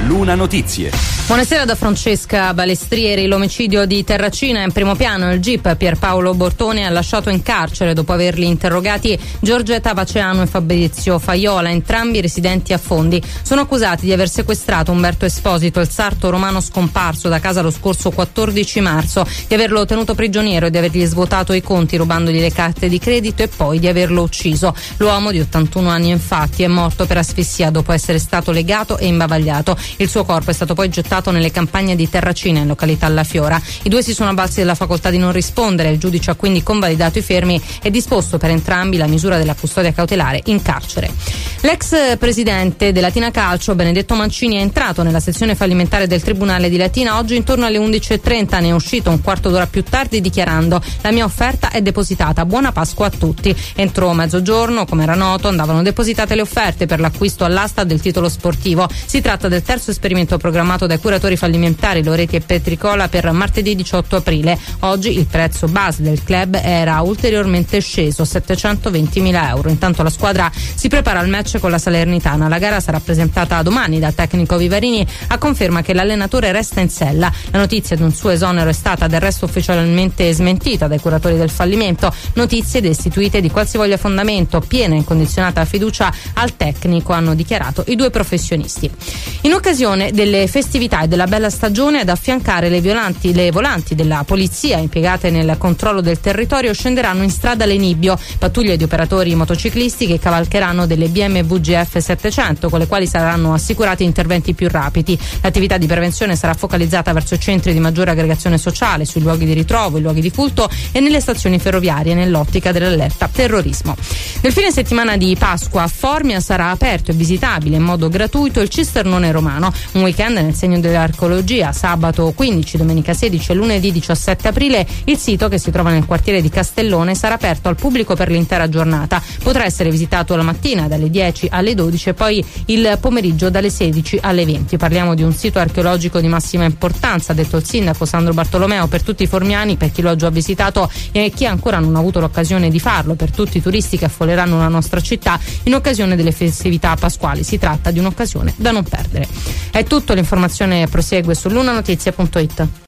Luna Notizie. Buonasera da Francesca Balestrieri. L'omicidio di Terracina in primo piano. Il GIP Pierpaolo Bortone ha lasciato in carcere dopo averli interrogati Giorgetta Vaceano e Fabrizio Faiola, entrambi residenti a Fondi. Sono accusati di aver sequestrato Umberto Esposito, il sarto romano scomparso da casa lo scorso 14 marzo, di averlo tenuto prigioniero e di avergli svuotato i conti rubandogli le carte di credito e poi di averlo ucciso. L'uomo di 81 anni infatti è morto per asfissia dopo essere stato legato e imbavagliato. Il suo corpo è stato poi gettato nelle campagne di Terracina in località La Fiora. I due si sono avvalsi della facoltà di non rispondere, il giudice ha quindi convalidato i fermi e disposto per entrambi la misura della custodia cautelare in carcere. L'ex presidente della Latina Calcio, Benedetto Mancini, è entrato nella sezione fallimentare del Tribunale di Latina oggi intorno alle 11:30, ne è uscito un quarto d'ora più tardi dichiarando: la mia offerta è depositata, buona Pasqua a tutti. Entro mezzogiorno, come era noto, andavano depositate le offerte per l'acquisto all'asta del titolo sportivo. Si tratta del terzo esperimento programmato dai curatori fallimentari Loreti e Petricola per martedì 18 aprile. Oggi il prezzo base del club era ulteriormente sceso, 720.000 euro. Intanto la squadra si prepara al match con la Salernitana. La gara sarà presentata domani dal tecnico Vivarini, a conferma che l'allenatore resta in sella. La notizia di un suo esonero è stata del resto ufficialmente smentita dai curatori del fallimento. Notizie destituite di qualsivoglia fondamento, piena e incondizionata fiducia al tecnico, hanno dichiarato i due professionisti. In occasione delle festività e della bella stagione, ad affiancare le volanti della polizia impiegate nel controllo del territorio scenderanno in strada le Nibbio, pattuglie di operatori motociclisti che cavalcheranno delle BMW GF 700 con le quali saranno assicurati interventi più rapidi. L'attività di prevenzione sarà focalizzata verso i centri di maggiore aggregazione sociale, sui luoghi di ritrovo, i luoghi di culto e nelle stazioni ferroviarie, nell'ottica dell'allerta terrorismo. Nel fine settimana di Pasqua a Formia sarà aperto e visitabile in modo gratuito il Cisternone Romano, un weekend nel segno dell'archeologia. Sabato 15, domenica 16 e lunedì 17 aprile il sito, che si trova nel quartiere di Castellone, sarà aperto al pubblico per l'intera giornata. Potrà essere visitato la mattina dalle 10 alle 12 e poi il pomeriggio dalle 16 alle 20. Parliamo di un sito archeologico di massima importanza, ha detto il sindaco Sandro Bartolomeo, per tutti i formiani, per chi lo ha già visitato e chi ancora non ha avuto l'occasione di farlo, per tutti i turisti che affolleranno la nostra città in occasione delle festività pasquali. Si tratta di un'occasione da non perdere. È tutto, l'informazione prosegue su lunanotizia.it.